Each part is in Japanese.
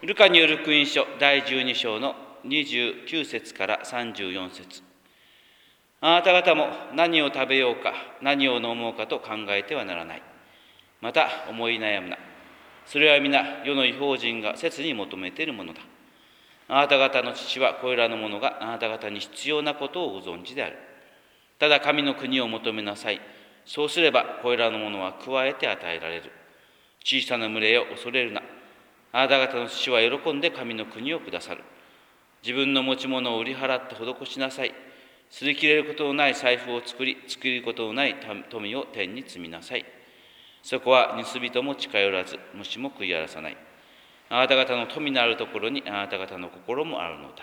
ルカによる福音書第12章の29節から34節。あなた方も何を食べようか、何を飲もうかと考えてはならない。また思い悩むな。それは皆世の異邦人が切に求めているものだ。あなた方の父はこれらのものがあなた方に必要なことをご存知である。ただ神の国を求めなさい。そうすればこれらのものは加えて与えられる。小さな群れを恐れるな。あなた方の父は喜んで神の国をくださる。自分の持ち物を売り払って施しなさい。擦り切れることのない財布を作りることのない富を天に積みなさい。そこは盗人も近寄らず、虫も食い荒らさない。あなた方の富のあるところにあなた方の心もあるのだ。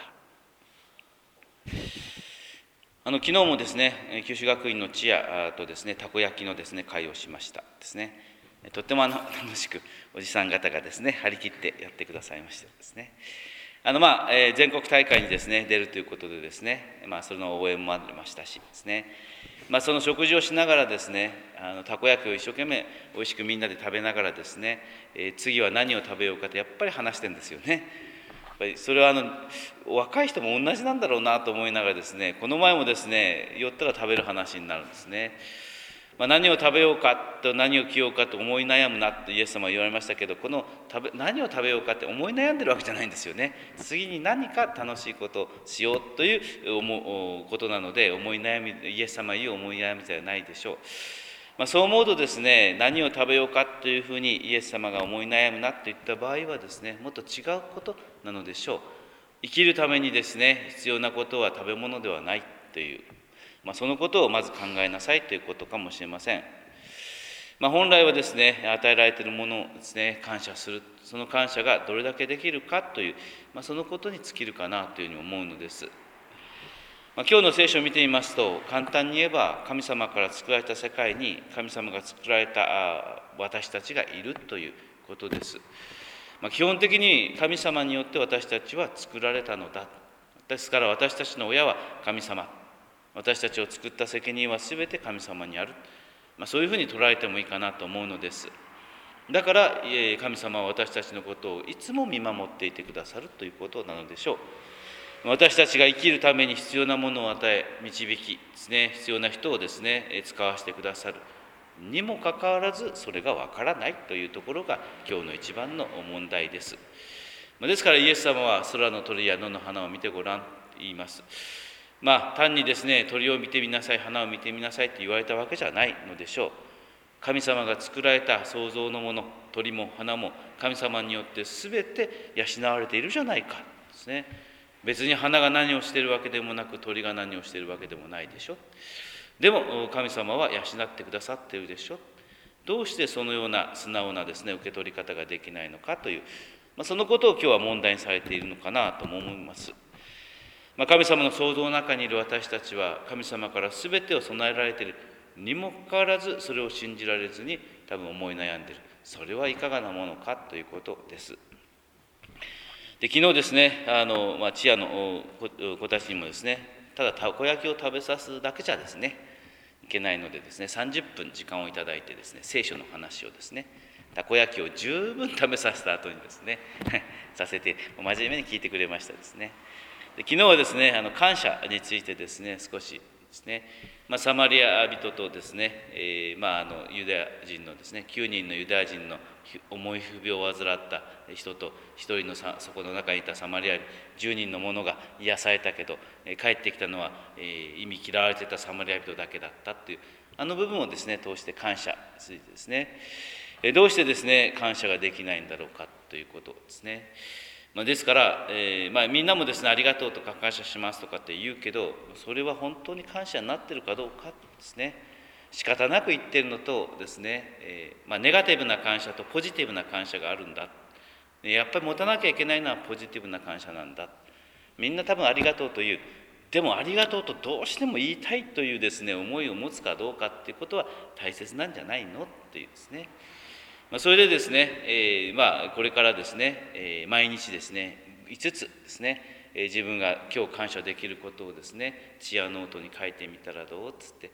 昨日もですね、九州学院のチアとですね、たこ焼きのですね、会をしましたですね。とっても楽しくおじさん方がですね、張り切ってやってくださいましてですね。全国大会にですね、出るということでですね、その応援もありましたしですね、その食事をしながらですね、たこ焼きを一生懸命おいしくみんなで食べながらですね、次は何を食べようかとやっぱり話してるんですよね。やっぱりそれは若い人も同じなんだろうなと思いながらですね、この前もですね、寄ったら食べる話になるんですね。何を食べようかと何を着ようかと思い悩むなってイエス様は言われましたけど、この何を食べようかって思い悩んでるわけじゃないんですよね。次に何か楽しいことをしようということなので、イエス様は言う思い悩みじゃないでしょう。そう思うとですね、何を食べようかというふうにイエス様が思い悩むなといった場合はですね、もっと違うことなのでしょう。生きるためにですね、必要なことは食べ物ではないという、そのことをまず考えなさいということかもしれません。本来はですね、与えられているものをですね、感謝する。その感謝がどれだけできるかという、そのことに尽きるかなというふうに思うのです。今日の聖書を見てみますと、簡単に言えば神様から作られた世界に神様が作られた私たちがいるということです。基本的に神様によって私たちは作られたのだ。ですから私たちの親は神様。私たちを作った責任はすべて神様にある。そういうふうに捉えてもいいかなと思うのです。だから神様は私たちのことをいつも見守っていてくださるということなのでしょう。私たちが生きるために必要なものを与え、導きですね、必要な人をですね、使わせてくださる。にもかかわらず、それがわからないというところが今日の一番の問題です。ですからイエス様は空の鳥や野の花を見てごらんと言います。単にですね、鳥を見てみなさい、花を見てみなさいと言われたわけじゃないのでしょう。神様が作られた創造のもの、鳥も花も神様によって全て養われているじゃないかですね。別に花が何をしているわけでもなく、鳥が何をしているわけでもないでしょ。でも神様は養ってくださっているでしょ。どうしてそのような素直なですね、受け取り方ができないのかという、そのことを今日は問題にされているのかなとも思います。神様の創造の中にいる私たちは神様から全てを備えられているにもかかわらず、それを信じられずに多分思い悩んでいる。それはいかがなものかということです。で、昨日ですね、チアの子たちにもですね、ただたこ焼きを食べさすだけじゃですねいけないのでですね、30分時間をいただいてですね、聖書の話をですね、たこ焼きを十分食べさせた後にですねさせて真面目に聞いてくれましたですね。で、昨日はですね、感謝についてですね、少しですね、サマリア人とですね、ユダヤ人のですね、9人のユダヤ人の重い不病を患った人と、1人のそこの中にいたサマリア10人の者が癒されたけど、帰ってきたのは、忌み嫌われていたサマリア人だけだったという、部分をですね、通して感謝についてですね、どうしてですね、感謝ができないんだろうかということですね。ですから、みんなもですね、ありがとうとか感謝しますとかって言うけど、それは本当に感謝になっているかどうかですね、仕方なく言ってるのとですね、ネガティブな感謝とポジティブな感謝があるんだ。やっぱり持たなきゃいけないのはポジティブな感謝なんだ。みんな多分ありがとうという。でもありがとうとどうしても言いたいというですね、思いを持つかどうかっていうことは大切なんじゃないのっていうですね。それでですね、これからですね、毎日ですね、5つですね、自分が今日感謝できることをですね、チアノートに書いてみたらどうっつって、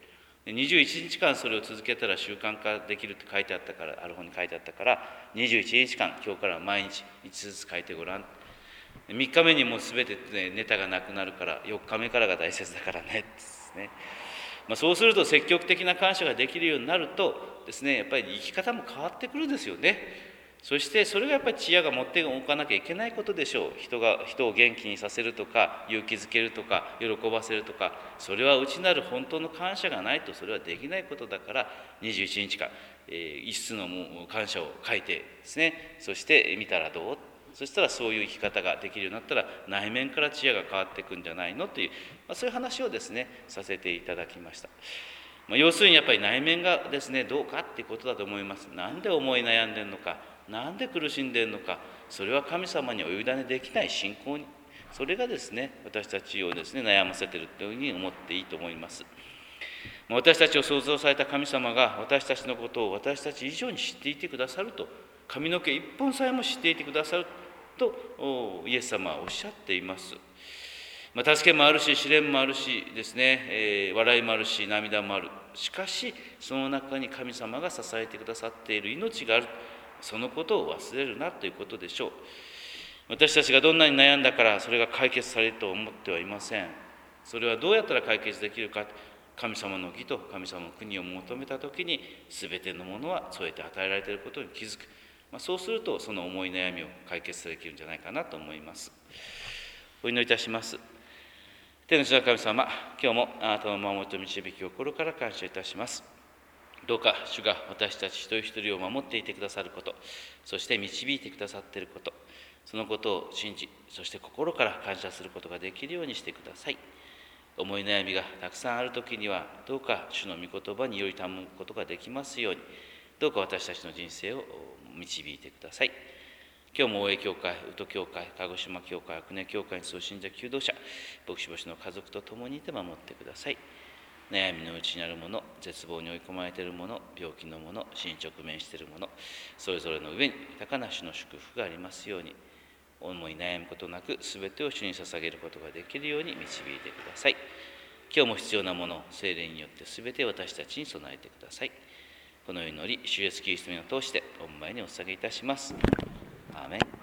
21日間それを続けたら習慣化できるって書いてあったから、ある本に書いてあったから、21日間、今日から毎日1つずつ書いてごらん。3日目にもう全て、ネタがなくなるから、4日目からが大切だからねですね。そうすると積極的な感謝ができるようになるとですね、やっぱり生き方も変わってくるんですよね。そしてそれがやっぱり知恵が持っておかなきゃいけないことでしょう。人を元気にさせるとか、勇気づけるとか、喜ばせるとか、それは内なる本当の感謝がないとそれはできないことだから、21日間、一室の感謝を書いてですね、そして見たらどう？そしたらそういう生き方ができるようになったら、内面から知恵が変わっていくんじゃないのという、そういう話をですね、させていただきました。要するにやっぱり内面がですね、どうかっていうことだと思います。なんで思い悩んでるのか、なんで苦しんでるのか、それは神様にお委ねできない信仰に、それがですね、私たちをですね、悩ませているというふうに思っていいと思います。私たちを創造された神様が私たちのことを私たち以上に知っていてくださると、髪の毛一本さえも知っていてくださるとイエス様はおっしゃっています。助けもあるし、試練もあるしですね、笑いもあるし、涙もある。しかし、その中に神様が支えてくださっている命がある。そのことを忘れるなということでしょう。私たちがどんなに悩んだからそれが解決されると思ってはいません。それはどうやったら解決できるか。神様の義と神様の国を求めたときに、すべてのものはそうやって与えられていることに気づく。そうすると、その思い悩みを解決できるんじゃないかなと思います。お祈りいたします。天の父なる神様、今日もあなたの守りと導きを心から感謝いたします。どうか主が私たち一人一人を守っていてくださること、そして導いてくださっていること、そのことを信じ、そして心から感謝することができるようにしてください。思い悩みがたくさんあるときには、どうか主の御言葉により保むことができますように、どうか私たちの人生を導いてください。今日も大江教会、宇都教会、鹿児島教会、阿久根教会にそう信者求道者、牧師牧師の家族と共にいて守ってください。悩みの内にあるもの、絶望に追い込まれているもの、病気のもの、死に直面しているもの、それぞれの上に豊かな主の祝福がありますように、思い悩むことなく、すべてを主に捧げることができるように導いてください。今日も必要なものを聖霊によってすべて私たちに備えてください。この祈り、主イエスキリストに通して御前にお捧げいたします。アーメン。